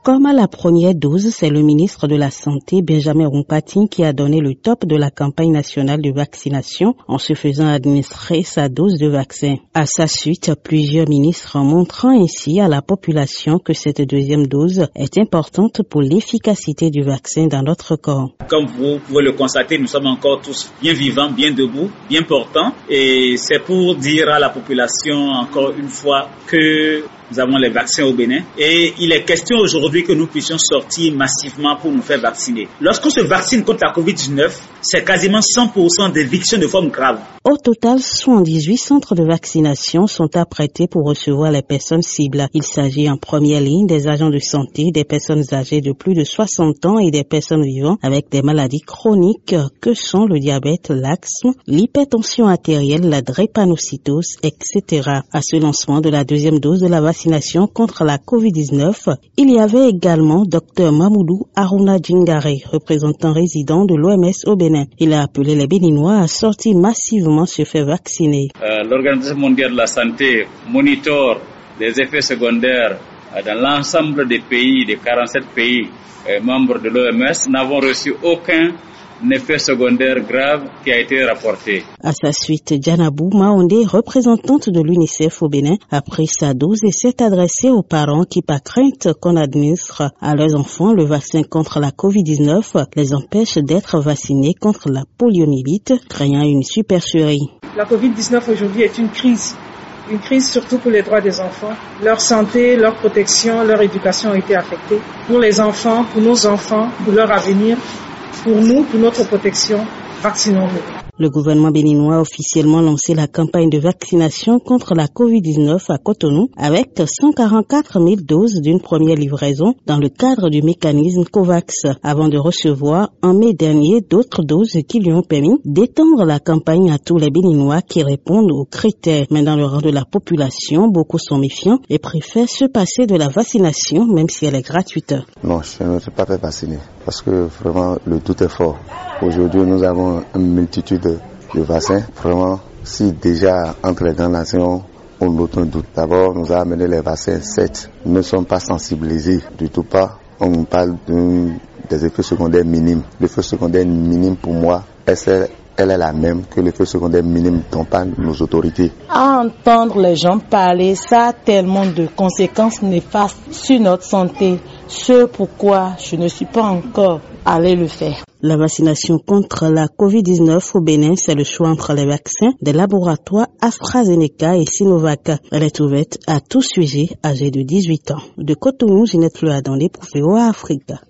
Comme à la première dose, c'est le ministre de la Santé, Benjamin Rompatine, qui a donné le top de la campagne nationale de vaccination en se faisant administrer sa dose de vaccin. À sa suite, plusieurs ministres montrant ainsi à la population que cette deuxième dose est importante pour l'efficacité du vaccin dans notre corps. Comme vous pouvez le constater, nous sommes encore tous bien vivants, bien debout, bien portants. Et c'est pour dire à la population encore une fois que nous avons les vaccins au Bénin et il est question aujourd'hui que nous puissions sortir massivement pour nous faire vacciner. Lorsqu'on se vaccine contre la COVID-19, c'est quasiment 100% d'éviction de formes graves. Au total, 78 centres de vaccination sont apprêtés pour recevoir les personnes cibles. Il s'agit en première ligne des agents de santé, des personnes âgées de plus de 60 ans et des personnes vivant avec des maladies chroniques que sont le diabète, l'asthme, l'hypertension artérielle, la drépanocytose, etc. À ce lancement de la deuxième dose de la vaccination contre la COVID-19, il y avait également Dr Mamoudou Aruna Djingare, représentant résident de l'OMS au Bénin. Il a appelé les Béninois à sortir massivement se faire vacciner. L'Organisation mondiale de la santé monitore les effets secondaires dans l'ensemble des pays, des 47 pays membres de l'OMS. N'avons reçu aucun effet secondaire grave qui a été rapporté. À sa suite, Janabou Maondé, représentante de l'UNICEF au Bénin, a pris sa dose et s'est adressée aux parents qui, par crainte qu'on administre à leurs enfants le vaccin contre la COVID-19, les empêche d'être vaccinés contre la poliomyélite, craignant une supercherie. La COVID-19 aujourd'hui est une crise surtout pour les droits des enfants. Leur santé, leur protection, leur éducation ont été affectées. Pour les enfants, pour nos enfants, pour leur avenir, pour nous, pour notre protection, vaccinons-nous. Le gouvernement béninois a officiellement lancé la campagne de vaccination contre la COVID-19 à Cotonou avec 144 000 doses d'une première livraison dans le cadre du mécanisme COVAX avant de recevoir en mai dernier d'autres doses qui lui ont permis d'étendre la campagne à tous les Béninois qui répondent aux critères. Mais dans le rang de la population, beaucoup sont méfiants et préfèrent se passer de la vaccination même si elle est gratuite. Non, je ne suis pas fait vacciner parce que vraiment le doute est fort. Aujourd'hui, nous avons une multitude de vaccins. Vraiment, si déjà entre les grandes nations, on n'a aucun doute. D'abord, nous avons amené les vaccins 7. Nous ne sommes pas sensibilisés du tout pas. On parle des effets secondaires minimes. L'effet secondaire minime pour moi, elle est la même que l'effet secondaire minime dont parlent nos autorités. À entendre les gens parler, ça a tellement de conséquences néfastes sur notre santé. Ce pourquoi je ne suis pas encore allé le faire. La vaccination contre la COVID-19 au Bénin, c'est le choix entre les vaccins des laboratoires AstraZeneca et Sinovac. Elle est ouverte à tous sujets âgés de 18 ans. De Cotonou, Ginette Fleuadandé pour VOA Africa.